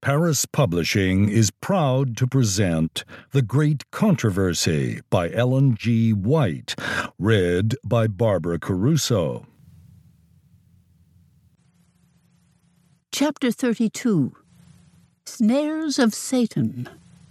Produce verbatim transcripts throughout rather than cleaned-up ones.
Paris Publishing is proud to present The Great Controversy by Ellen G. White, read by Barbara Caruso. Chapter thirty-two. Snares of Satan.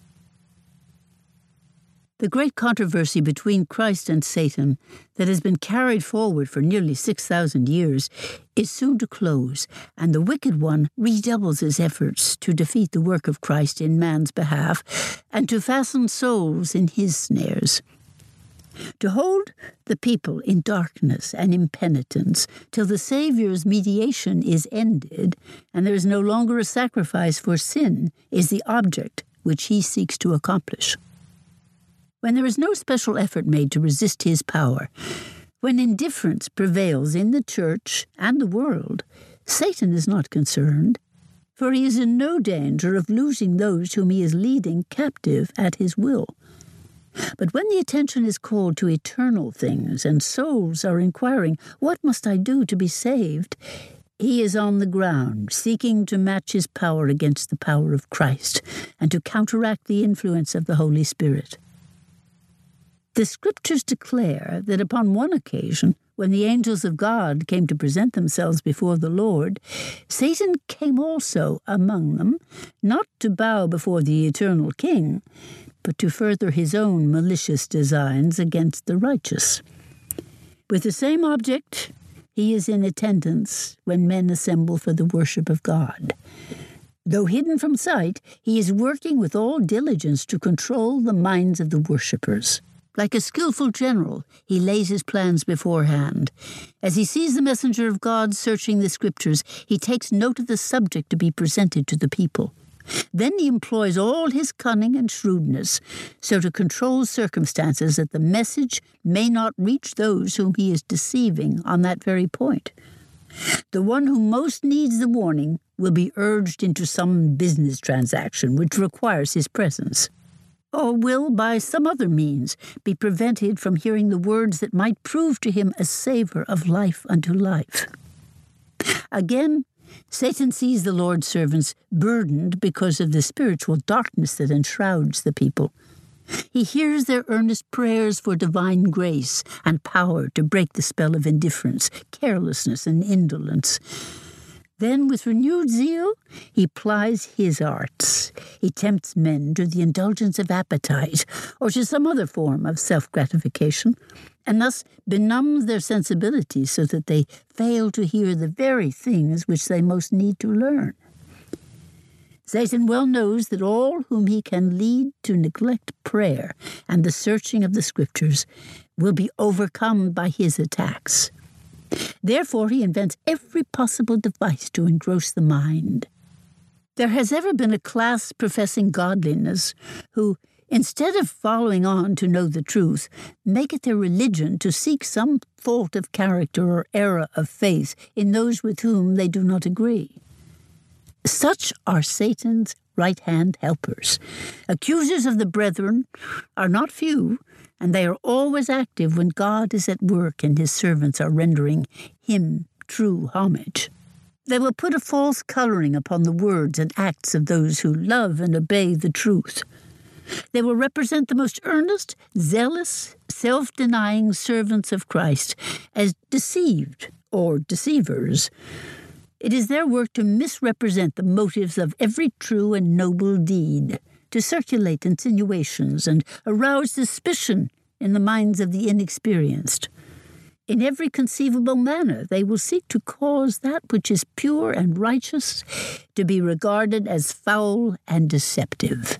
The great controversy between Christ and Satan that has been carried forward for nearly six thousand years is soon to close, and the wicked one redoubles his efforts to defeat the work of Christ in man's behalf and to fasten souls in his snares. To hold the people in darkness and impenitence till the Saviour's mediation is ended and there is no longer a sacrifice for sin is the object which he seeks to accomplish. When there is no special effort made to resist his power, when indifference prevails in the church and the world, Satan is not concerned, for he is in no danger of losing those whom he is leading captive at his will. But when the attention is called to eternal things and souls are inquiring, "What must I do to be saved?" he is on the ground, seeking to match his power against the power of Christ and to counteract the influence of the Holy Spirit. The Scriptures declare that upon one occasion, when the angels of God came to present themselves before the Lord, Satan came also among them, not to bow before the eternal King, but to further his own malicious designs against the righteous. With the same object, he is in attendance when men assemble for the worship of God. Though hidden from sight, he is working with all diligence to control the minds of the worshippers. Like a skillful general, he lays his plans beforehand. As he sees the messenger of God searching the Scriptures, he takes note of the subject to be presented to the people. Then he employs all his cunning and shrewdness so to control circumstances that the message may not reach those whom he is deceiving on that very point. The one who most needs the warning will be urged into some business transaction which requires his presence, or will, by some other means, be prevented from hearing the words that might prove to him a savor of life unto life. Again, Satan sees the Lord's servants burdened because of the spiritual darkness that enshrouds the people. He hears their earnest prayers for divine grace and power to break the spell of indifference, carelessness, and indolence. Then, with renewed zeal, he plies his arts. He tempts men to the indulgence of appetite or to some other form of self-gratification, and thus benumbs their sensibilities so that they fail to hear the very things which they most need to learn. Satan well knows that all whom he can lead to neglect prayer and the searching of the Scriptures will be overcome by his attacks. Therefore, he invents every possible device to engross the mind. There has ever been a class professing godliness who, instead of following on to know the truth, make it their religion to seek some fault of character or error of faith in those with whom they do not agree. Such are Satan's right-hand helpers. Accusers of the brethren are not few, and they are always active when God is at work and his servants are rendering him true homage. They will put a false coloring upon the words and acts of those who love and obey the truth. They will represent the most earnest, zealous, self-denying servants of Christ as deceived or deceivers. It is their work to misrepresent the motives of every true and noble deed, to circulate insinuations and arouse suspicion in the minds of the inexperienced. In every conceivable manner, they will seek to cause that which is pure and righteous to be regarded as foul and deceptive.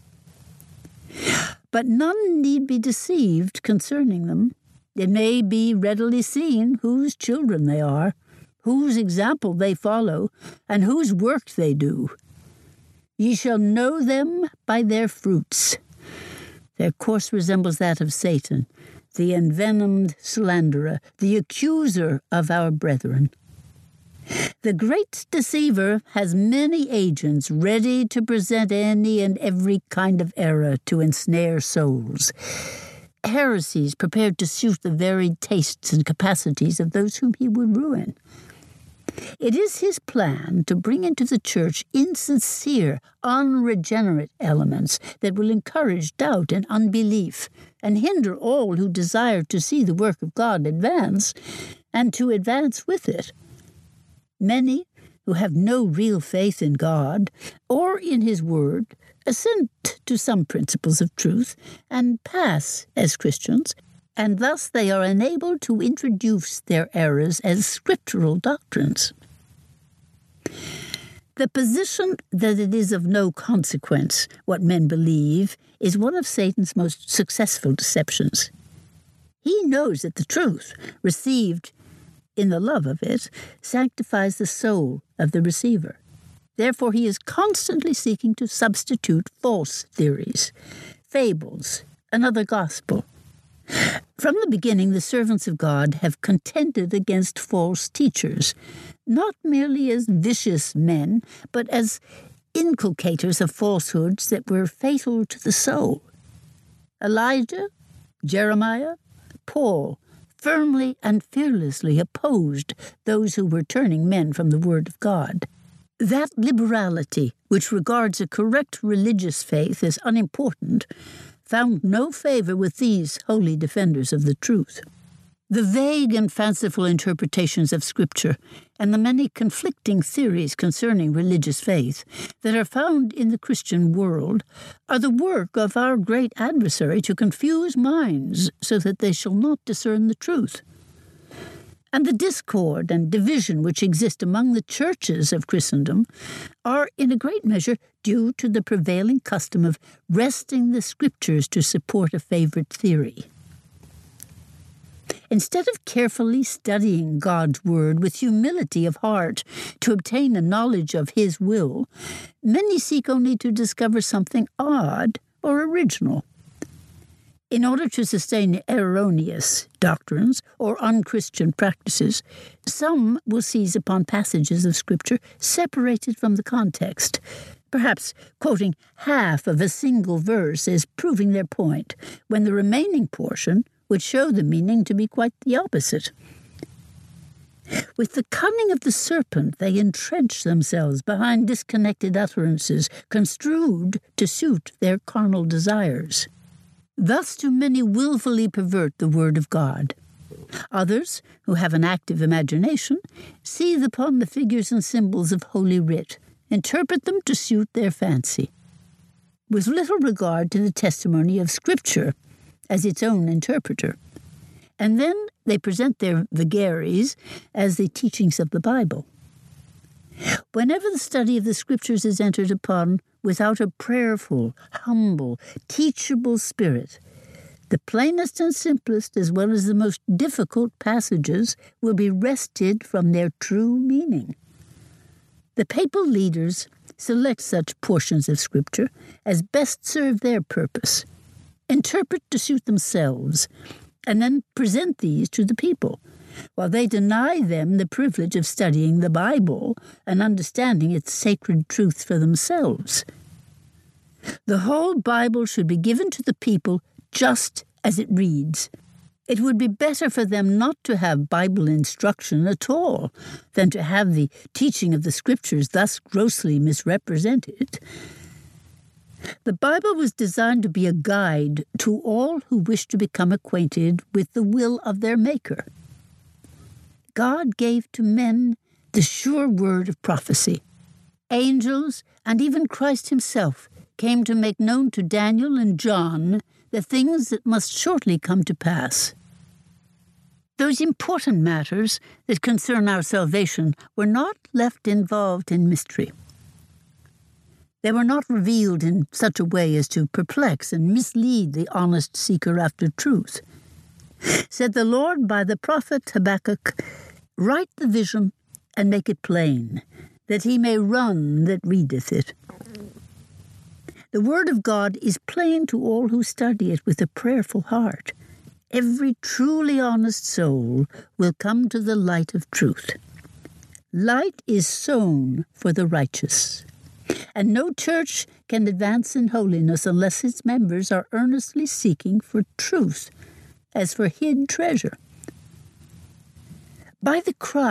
But none need be deceived concerning them. It may be readily seen whose children they are, whose example they follow, and whose work they do. Ye shall know them by their fruits. Their course resembles that of Satan, the envenomed slanderer, the accuser of our brethren. The great deceiver has many agents ready to present any and every kind of error to ensnare souls. Heresies prepared to suit the varied tastes and capacities of those whom he would ruin. It is his plan to bring into the church insincere, unregenerate elements that will encourage doubt and unbelief and hinder all who desire to see the work of God advance and to advance with it. Many who have no real faith in God or in his word assent to some principles of truth and pass as Christians, and thus they are enabled to introduce their errors as scriptural doctrines. The position that it is of no consequence what men believe is one of Satan's most successful deceptions. He knows that the truth, received in the love of it, sanctifies the soul of the receiver. Therefore, he is constantly seeking to substitute false theories, fables, another gospel. From the beginning, the servants of God have contended against false teachers, not merely as vicious men, but as inculcators of falsehoods that were fatal to the soul. Elijah, Jeremiah, Paul firmly and fearlessly opposed those who were turning men from the Word of God. That liberality, which regards a correct religious faith as unimportant, found no favor with these holy defenders of the truth. The vague and fanciful interpretations of Scripture and the many conflicting theories concerning religious faith that are found in the Christian world are the work of our great adversary to confuse minds so that they shall not discern the truth. And the discord and division which exist among the churches of Christendom are in a great measure due to the prevailing custom of wresting the Scriptures to support a favorite theory. Instead of carefully studying God's Word with humility of heart to obtain a knowledge of His will, many seek only to discover something odd or original. In order to sustain erroneous doctrines or unchristian practices, some will seize upon passages of Scripture separated from the context, perhaps quoting half of a single verse as proving their point, when the remaining portion would show the meaning to be quite the opposite. With the cunning of the serpent, they entrench themselves behind disconnected utterances construed to suit their carnal desires. Thus do many willfully pervert the Word of God. Others, who have an active imagination, seize upon the figures and symbols of Holy Writ, interpret them to suit their fancy. With little regard to the testimony of Scripture as its own interpreter. And then they present their vagaries as the teachings of the Bible. Whenever the study of the Scriptures is entered upon without a prayerful, humble, teachable spirit, the plainest and simplest as well as the most difficult passages will be wrested from their true meaning. The papal leaders select such portions of Scripture as best serve their purpose, interpret to suit themselves, and then present these to the people, while they deny them the privilege of studying the Bible and understanding its sacred truths for themselves. The whole Bible should be given to the people just as it reads. It would be better for them not to have Bible instruction at all than to have the teaching of the Scriptures thus grossly misrepresented. The Bible was designed to be a guide to all who wish to become acquainted with the will of their Maker. God gave to men the sure word of prophecy. Angels and even Christ himself came to make known to Daniel and John the things that must shortly come to pass. Those important matters that concern our salvation were not left involved in mystery. They were not revealed in such a way as to perplex and mislead the honest seeker after truth. Said the Lord by the prophet Habakkuk, "Write the vision and make it plain, that he may run that readeth it." The word of God is plain to all who study it with a prayerful heart. Every truly honest soul will come to the light of truth. Light is sown for the righteous, and no church can advance in holiness unless its members are earnestly seeking for truth as for hid treasure. By the cry,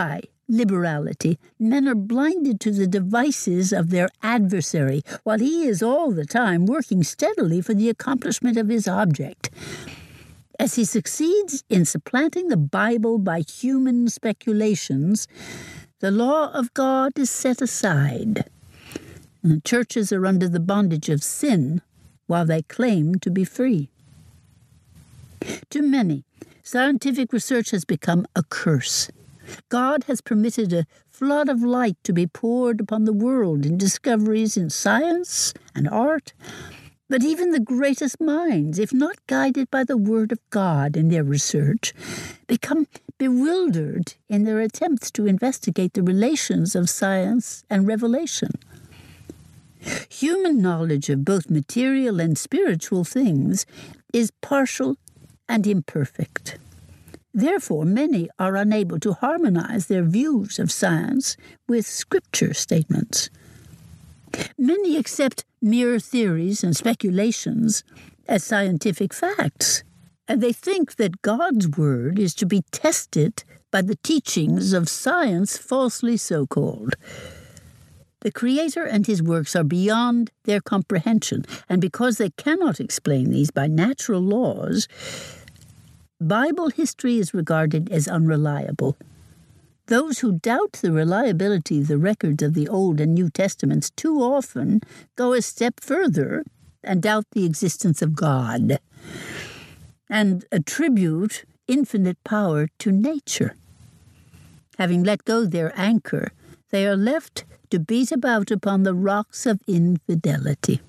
liberality, men are blinded to the devices of their adversary, while he is all the time working steadily for the accomplishment of his object. As he succeeds in supplanting the Bible by human speculations, the law of God is set aside, and the churches are under the bondage of sin while they claim to be free. To many, scientific research has become a curse. God has permitted a flood of light to be poured upon the world in discoveries in science and art, but even the greatest minds, if not guided by the Word of God in their research, become bewildered in their attempts to investigate the relations of science and revelation. Human knowledge of both material and spiritual things is partial and imperfect. Therefore, many are unable to harmonize their views of science with Scripture statements. Many accept mere theories and speculations as scientific facts, and they think that God's Word is to be tested by the teachings of science falsely so-called. The Creator and His works are beyond their comprehension, and because they cannot explain these by natural laws, Bible history is regarded as unreliable. Those who doubt the reliability of the records of the Old and New Testaments too often go a step further and doubt the existence of God, and attribute infinite power to nature. Having let go their anchor, they are left to beat about upon the rocks of infidelity.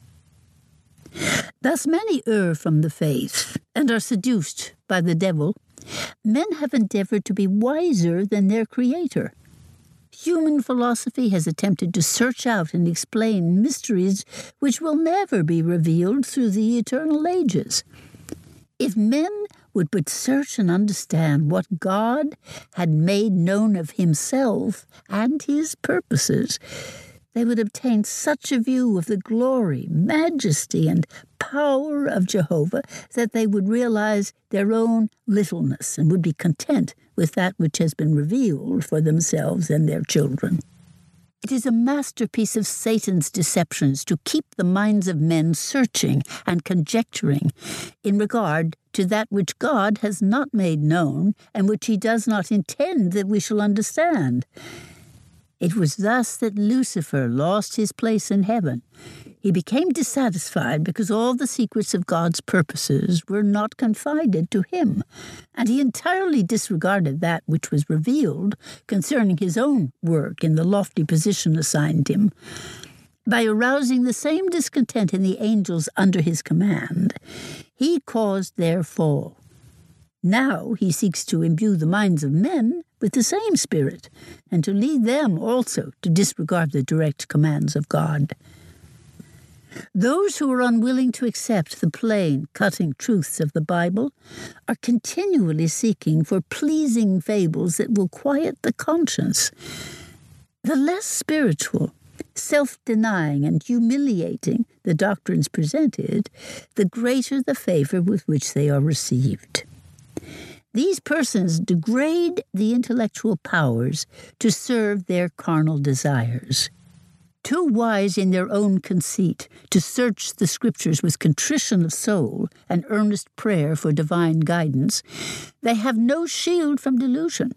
Thus many err from the faith and are seduced by the devil. Men have endeavored to be wiser than their Creator. Human philosophy has attempted to search out and explain mysteries which will never be revealed through the eternal ages. If men would but search and understand what God had made known of Himself and His purposes, they would obtain such a view of the glory, majesty, and power of Jehovah that they would realize their own littleness and would be content with that which has been revealed for themselves and their children. It is a masterpiece of Satan's deceptions to keep the minds of men searching and conjecturing in regard to that which God has not made known and which He does not intend that we shall understand. It was thus that Lucifer lost his place in heaven. He became dissatisfied because all the secrets of God's purposes were not confided to him, and he entirely disregarded that which was revealed concerning his own work in the lofty position assigned him. By arousing the same discontent in the angels under his command, he caused their fall. Now he seeks to imbue the minds of men with the same spirit, and to lead them also to disregard the direct commands of God. Those who are unwilling to accept the plain, cutting truths of the Bible are continually seeking for pleasing fables that will quiet the conscience. The less spiritual, self-denying, and humiliating the doctrines presented, the greater the favor with which they are received. These persons degrade the intellectual powers to serve their carnal desires. Too wise in their own conceit to search the Scriptures with contrition of soul and earnest prayer for divine guidance, they have no shield from delusion.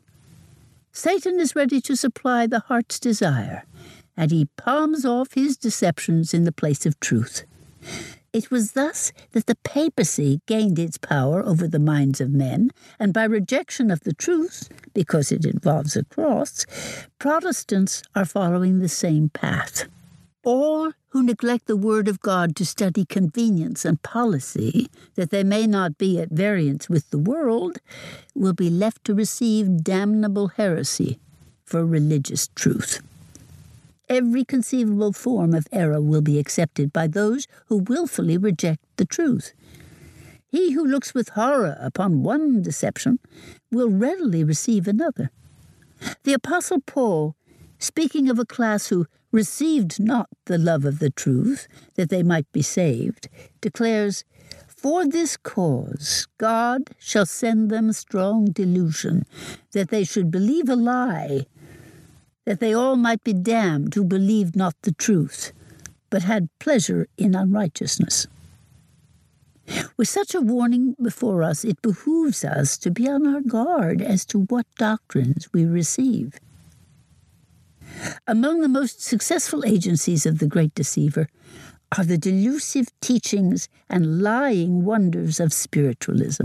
Satan is ready to supply the heart's desire, and he palms off his deceptions in the place of truth. It was thus that the papacy gained its power over the minds of men, and by rejection of the truth, because it involves a cross, Protestants are following the same path. All who neglect the Word of God to study convenience and policy, that they may not be at variance with the world, will be left to receive damnable heresy for religious truth. Every conceivable form of error will be accepted by those who willfully reject the truth. He who looks with horror upon one deception will readily receive another. The Apostle Paul, speaking of a class who received not the love of the truth, that they might be saved, declares, "For this cause God shall send them strong delusion, that they should believe a lie, that they all might be damned who believed not the truth, but had pleasure in unrighteousness. With such a warning before us, it behooves us to be on our guard as to what doctrines we receive. Among the most successful agencies of the great deceiver are the delusive teachings and lying wonders of spiritualism.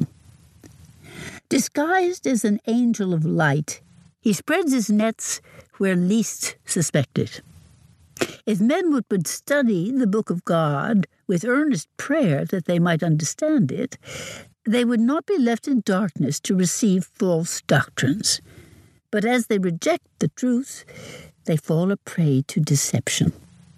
Disguised as an angel of light, he spreads his nets where least suspected. If men would but study the book of God with earnest prayer that they might understand it, they would not be left in darkness to receive false doctrines. But as they reject the truth, they fall a prey to deception.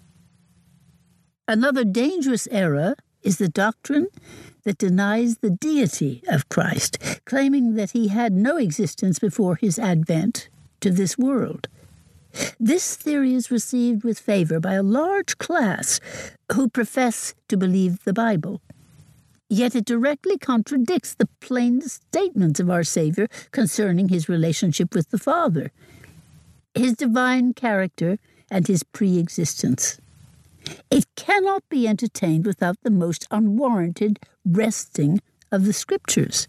Another dangerous error is the doctrine that denies the deity of Christ, claiming that he had no existence before his advent to this world. This theory is received with favor by a large class who profess to believe the Bible. Yet it directly contradicts the plain statements of our Savior concerning his relationship with the Father, his divine character, and his pre-existence. It cannot be entertained without the most unwarranted wresting of the Scriptures.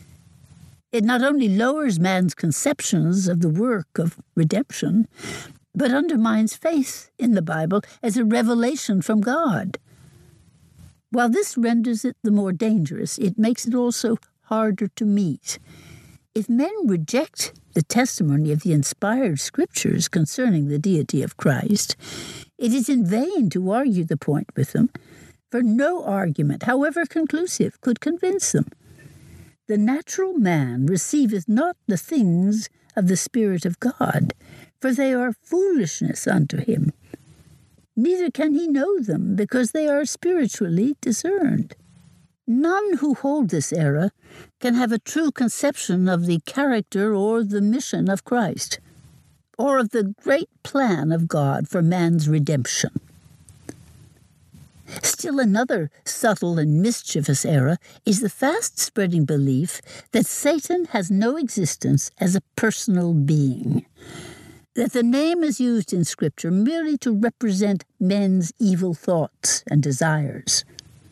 It not only lowers man's conceptions of the work of redemption, but undermines faith in the Bible as a revelation from God. While this renders it the more dangerous, it makes it also harder to meet. If men reject the testimony of the inspired Scriptures concerning the deity of Christ, it is in vain to argue the point with them, for no argument, however conclusive, could convince them. The natural man receiveth not the things of the Spirit of God, for they are foolishness unto him. Neither can he know them, because they are spiritually discerned. None who hold this error can have a true conception of the character or the mission of Christ, or of the great plan of God for man's redemption. Still another subtle and mischievous error is the fast-spreading belief that Satan has no existence as a personal being, that the name is used in Scripture merely to represent men's evil thoughts and desires.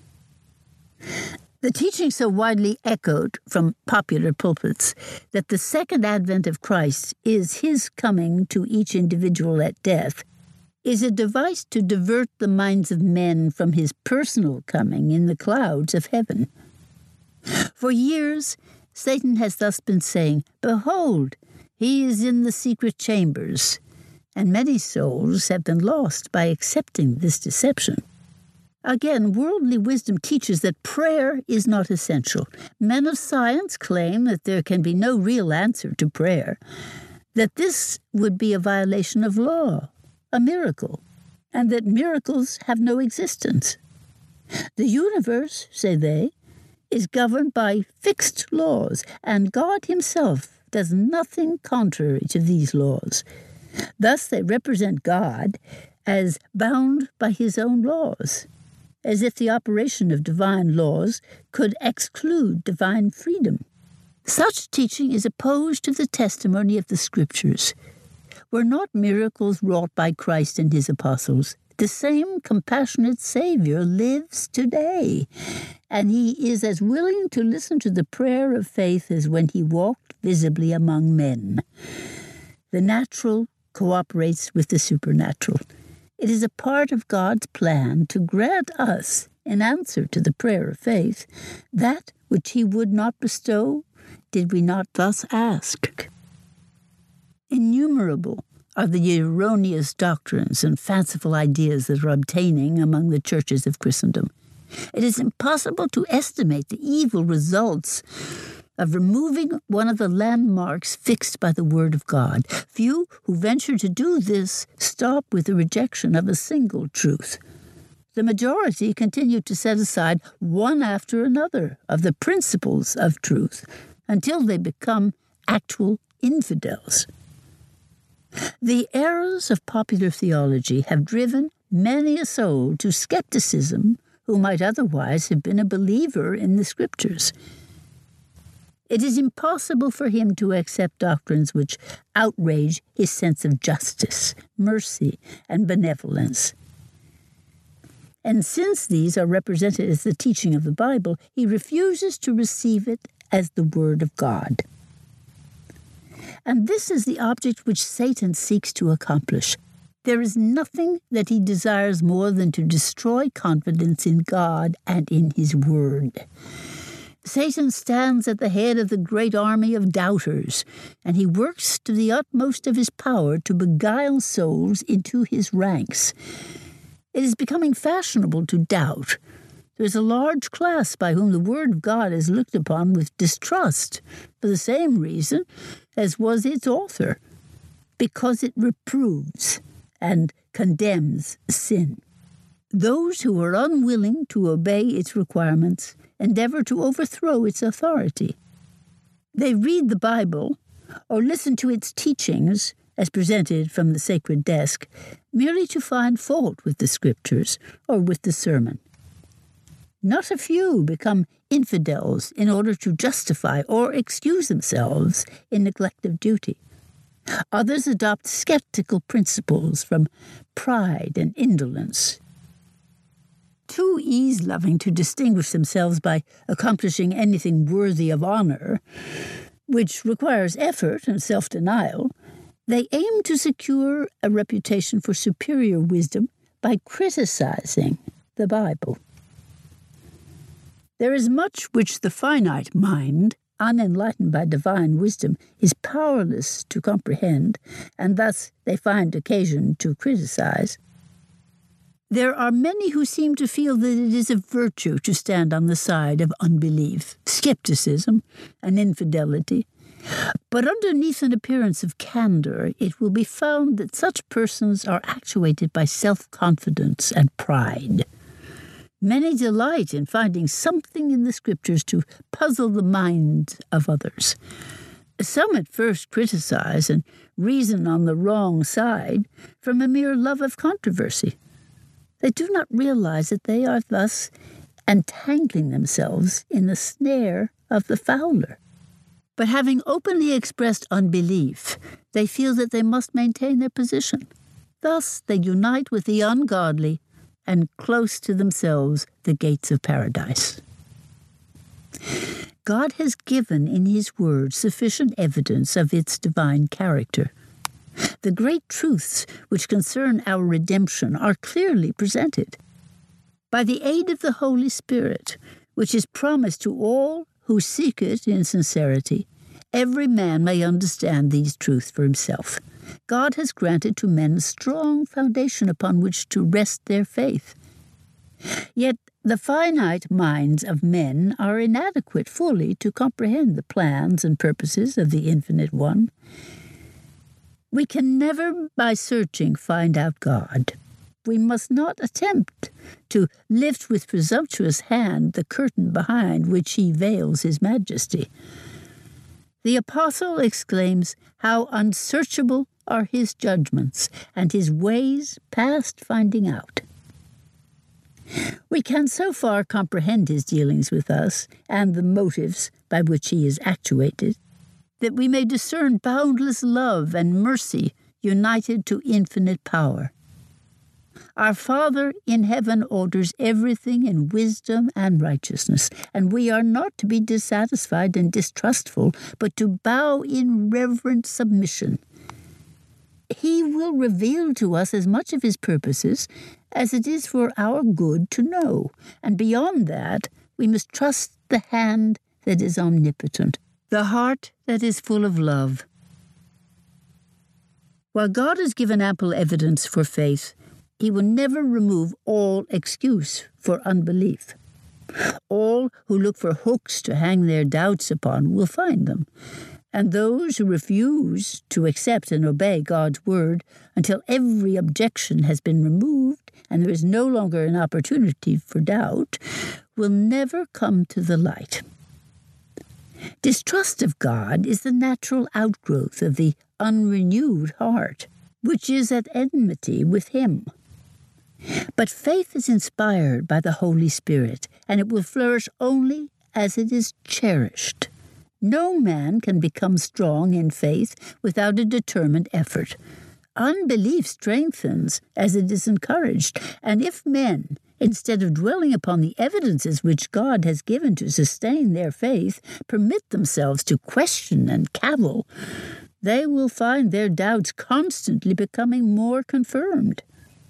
The teaching so widely echoed from popular pulpits that the second advent of Christ is his coming to each individual at death is a device to divert the minds of men from his personal coming in the clouds of heaven. For years, Satan has thus been saying, "Behold, he is in the secret chambers," and many souls have been lost by accepting this deception. Again, worldly wisdom teaches that prayer is not essential. Men of science claim that there can be no real answer to prayer, that this would be a violation of law, a miracle, and that miracles have no existence. The universe, say they, is governed by fixed laws, and God himself does nothing contrary to these laws. Thus they represent God as bound by his own laws, as if the operation of divine laws could exclude divine freedom. Such teaching is opposed to the testimony of the Scriptures. Were not miracles wrought by Christ and his apostles, the same compassionate Savior lives today, and he is as willing to listen to the prayer of faith as when he walked visibly among men. The natural cooperates with the supernatural. It is a part of God's plan to grant us, in answer to the prayer of faith, that which he would not bestow did we not thus ask. Innumerable are the erroneous doctrines and fanciful ideas that are obtaining among the churches of Christendom. It is impossible to estimate the evil results of removing one of the landmarks fixed by the Word of God. Few who venture to do this stop with the rejection of a single truth. The majority continue to set aside one after another of the principles of truth until they become actual infidels. The errors of popular theology have driven many a soul to skepticism who might otherwise have been a believer in the Scriptures. It is impossible for him to accept doctrines which outrage his sense of justice, mercy, and benevolence. And since these are represented as the teaching of the Bible, he refuses to receive it as the Word of God. And this is the object which Satan seeks to accomplish. There is nothing that he desires more than to destroy confidence in God and in his Word. Satan stands at the head of the great army of doubters, and he works to the utmost of his power to beguile souls into his ranks. It is becoming fashionable to doubt. There is a large class by whom the Word of God is looked upon with distrust, for the same reason as was its author, because it reproves and condemns sin. Those who are unwilling to obey its requirements endeavor to overthrow its authority. They read the Bible or listen to its teachings as presented from the sacred desk merely to find fault with the Scriptures or with the sermon. Not a few become infidels in order to justify or excuse themselves in neglect of duty. Others adopt skeptical principles from pride and indolence. Too ease-loving to distinguish themselves by accomplishing anything worthy of honor, which requires effort and self-denial, they aim to secure a reputation for superior wisdom by criticizing the Bible. There is much which the finite mind, unenlightened by divine wisdom, is powerless to comprehend, and thus they find occasion to criticize. There are many who seem to feel that it is a virtue to stand on the side of unbelief, skepticism, and infidelity. But underneath an appearance of candor, it will be found that such persons are actuated by self-confidence and pride. Many delight in finding something in the Scriptures to puzzle the minds of others. Some at first criticize and reason on the wrong side from a mere love of controversy. They do not realize that they are thus entangling themselves in the snare of the fowler. But having openly expressed unbelief, they feel that they must maintain their position. Thus they unite with the ungodly and close to themselves the gates of paradise. God has given in his word sufficient evidence of its divine character. The great truths which concern our redemption are clearly presented. By the aid of the Holy Spirit, which is promised to all who seek it in sincerity, every man may understand these truths for himself. God has granted to men a strong foundation upon which to rest their faith. Yet the finite minds of men are inadequate fully to comprehend the plans and purposes of the Infinite One. We can never, by searching, find out God. We must not attempt to lift with presumptuous hand the curtain behind which he veils his majesty. The apostle exclaims, "How unsearchable are his judgments, and his ways past finding out." We can so far comprehend his dealings with us and the motives by which he is actuated, that we may discern boundless love and mercy united to infinite power. Our Father in heaven orders everything in wisdom and righteousness, and we are not to be dissatisfied and distrustful, but to bow in reverent submission. He will reveal to us as much of his purposes as it is for our good to know, and beyond that we must trust the hand that is omnipotent, the heart that is full of love. While God has given ample evidence for faith, he will never remove all excuse for unbelief. All who look for hooks to hang their doubts upon will find them, and those who refuse to accept and obey God's word until every objection has been removed and there is no longer an opportunity for doubt will never come to the light. Distrust of God is the natural outgrowth of the unrenewed heart, which is at enmity with him. But faith is inspired by the Holy Spirit, and it will flourish only as it is cherished No man can become strong in faith without a determined effort. Unbelief strengthens as it is encouraged, and if men, instead of dwelling upon the evidences which God has given to sustain their faith, permit themselves to question and cavil, they will find their doubts constantly becoming more confirmed.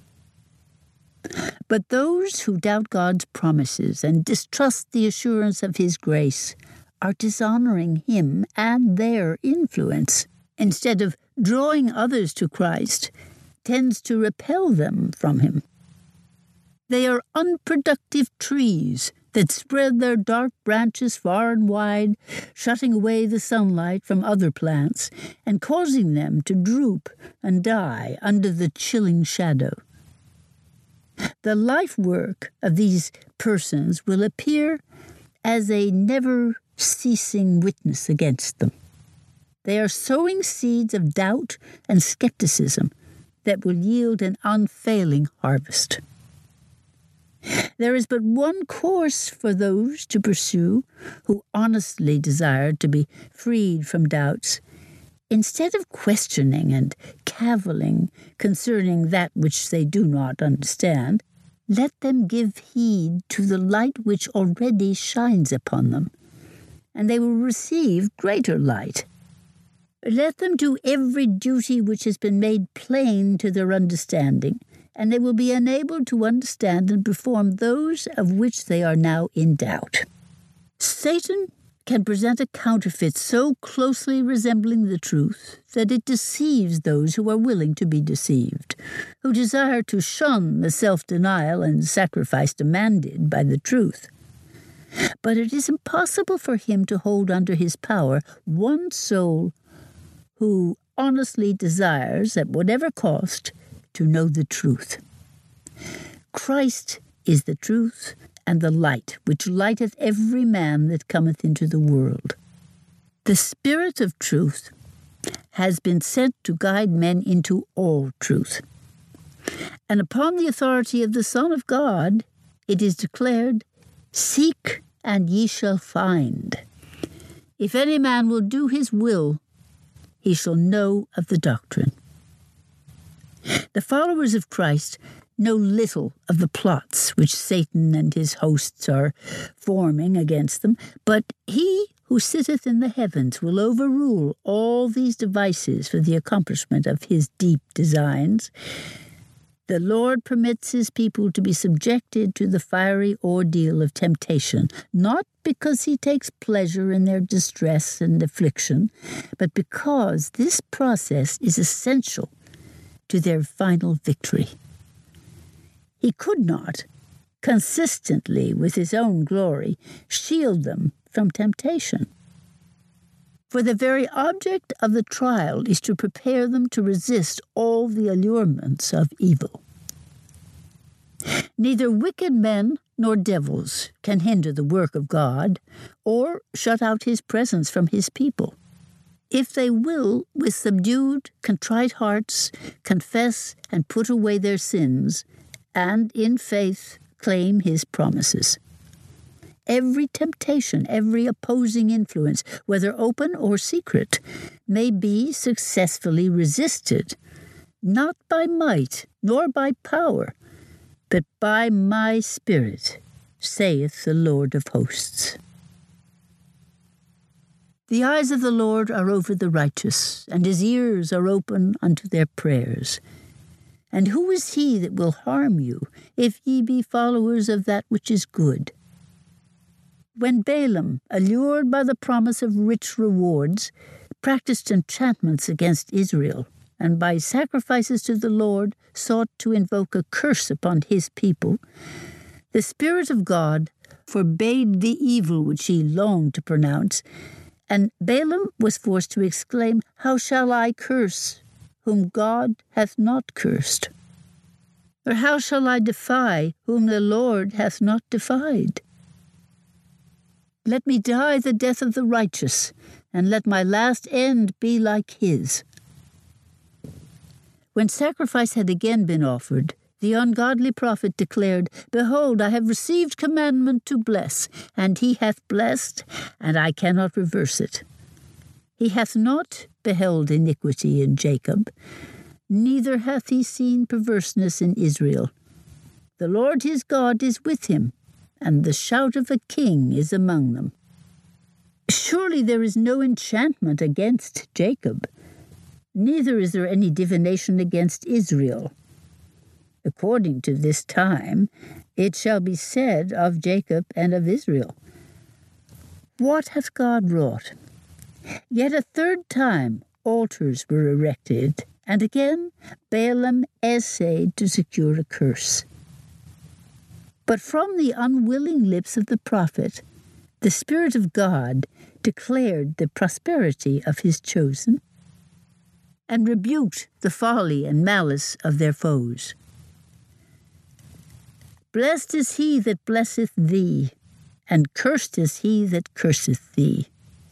But those who doubt God's promises and distrust the assurance of His grace are dishonoring Him and their influence. Instead of drawing others to Christ, tends to repel them from Him. They are unproductive trees that spread their dark branches far and wide, shutting away the sunlight from other plants and causing them to droop and die under the chilling shadow. The life work of these persons will appear as a never-ceasing witness against them. They are sowing seeds of doubt and skepticism that will yield an unfailing harvest. There is but one course for those to pursue who honestly desire to be freed from doubts. Instead of questioning and cavilling concerning that which they do not understand, let them give heed to the light which already shines upon them, and they will receive greater light. Let them do every duty which has been made plain to their understanding, and they will be enabled to understand and perform those of which they are now in doubt. Satan can present a counterfeit so closely resembling the truth that it deceives those who are willing to be deceived, who desire to shun the self-denial and sacrifice demanded by the truth. But it is impossible for him to hold under his power one soul who honestly desires, at whatever cost, to know the truth. Christ is the truth and the light which lighteth every man that cometh into the world. The Spirit of truth has been sent to guide men into all truth. And upon the authority of the Son of God, it is declared, "Seek, and ye shall find. If any man will do his will, he shall know of the doctrine." The followers of Christ know little of the plots which Satan and his hosts are forming against them, but he who sitteth in the heavens will overrule all these devices for the accomplishment of his deep designs. The Lord permits his people to be subjected to the fiery ordeal of temptation, not because he takes pleasure in their distress and affliction, but because this process is essential to their final victory. He could not, consistently with his own glory, shield them from temptation. For the very object of the trial is to prepare them to resist all the allurements of evil. Neither wicked men nor devils can hinder the work of God or shut out his presence from his people, if they will, with subdued, contrite hearts, confess and put away their sins, and in faith claim his promises. Every temptation, every opposing influence, whether open or secret, may be successfully resisted, not by might nor by power, but by my Spirit, saith the Lord of hosts. The eyes of the Lord are over the righteous, and his ears are open unto their prayers. And who is he that will harm you, if ye be followers of that which is good? When Balaam, allured by the promise of rich rewards, practiced enchantments against Israel, and by sacrifices to the Lord sought to invoke a curse upon his people, the Spirit of God forbade the evil which he longed to pronounce, and Balaam was forced to exclaim, "How shall I curse whom God hath not cursed? Or how shall I defy whom the Lord hath not defied? Let me die the death of the righteous, and let my last end be like his." When sacrifice had again been offered, The ungodly prophet declared, Behold, I have received commandment to bless, and he hath blessed, and I cannot reverse it. He hath not beheld iniquity in Jacob, neither hath he seen perverseness in Israel. The Lord his God is with him, and the shout of a king is among them. Surely there is no enchantment against Jacob, neither is there any divination against Israel. According to this time, it shall be said of Jacob and of Israel, What hath God wrought? Yet a third time altars were erected, and again Balaam essayed to secure a curse. But from the unwilling lips of the prophet, the Spirit of God declared the prosperity of his chosen, and rebuked the folly and malice of their foes. Blessed is he that blesseth thee, and cursed is he that curseth thee.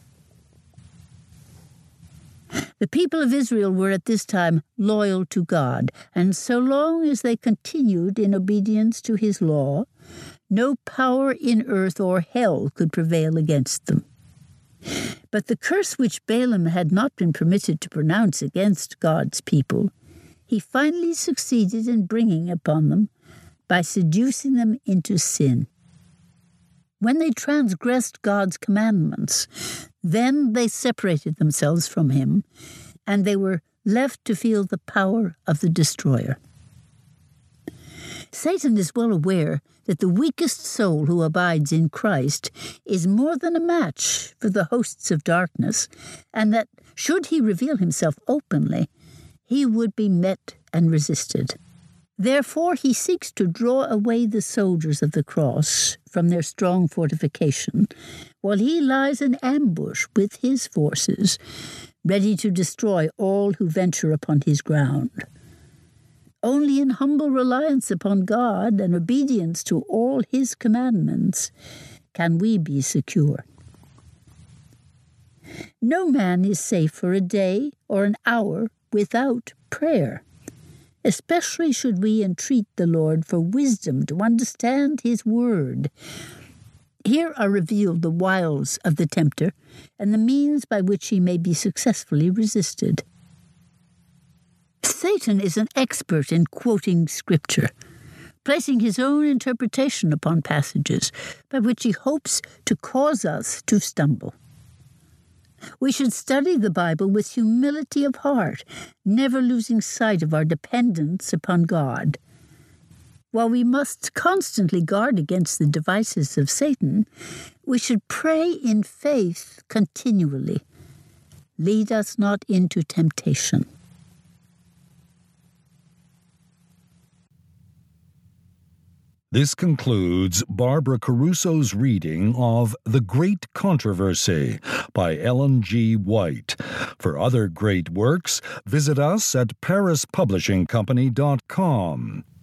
The people of Israel were at this time loyal to God, and so long as they continued in obedience to his law, no power in earth or hell could prevail against them. But the curse which Balaam had not been permitted to pronounce against God's people, he finally succeeded in bringing upon them by seducing them into sin. When they transgressed God's commandments, then they separated themselves from him, and they were left to feel the power of the destroyer. Satan is well aware that the weakest soul who abides in Christ is more than a match for the hosts of darkness, and that, should he reveal himself openly, he would be met and resisted. Therefore he seeks to draw away the soldiers of the cross from their strong fortification, while he lies in ambush with his forces, ready to destroy all who venture upon his ground. Only in humble reliance upon God and obedience to all his commandments can we be secure. No man is safe for a day or an hour without prayer. Especially should we entreat the Lord for wisdom to understand his word. Here are revealed the wiles of the tempter and the means by which he may be successfully resisted. Satan is an expert in quoting Scripture, placing his own interpretation upon passages by which he hopes to cause us to stumble. We should study the Bible with humility of heart, never losing sight of our dependence upon God. While we must constantly guard against the devices of Satan, we should pray in faith continually. Lead us not into temptation. This concludes Barbara Caruso's reading of The Great Controversy by Ellen G. White. For other great works, visit us at paris publishing company dot com.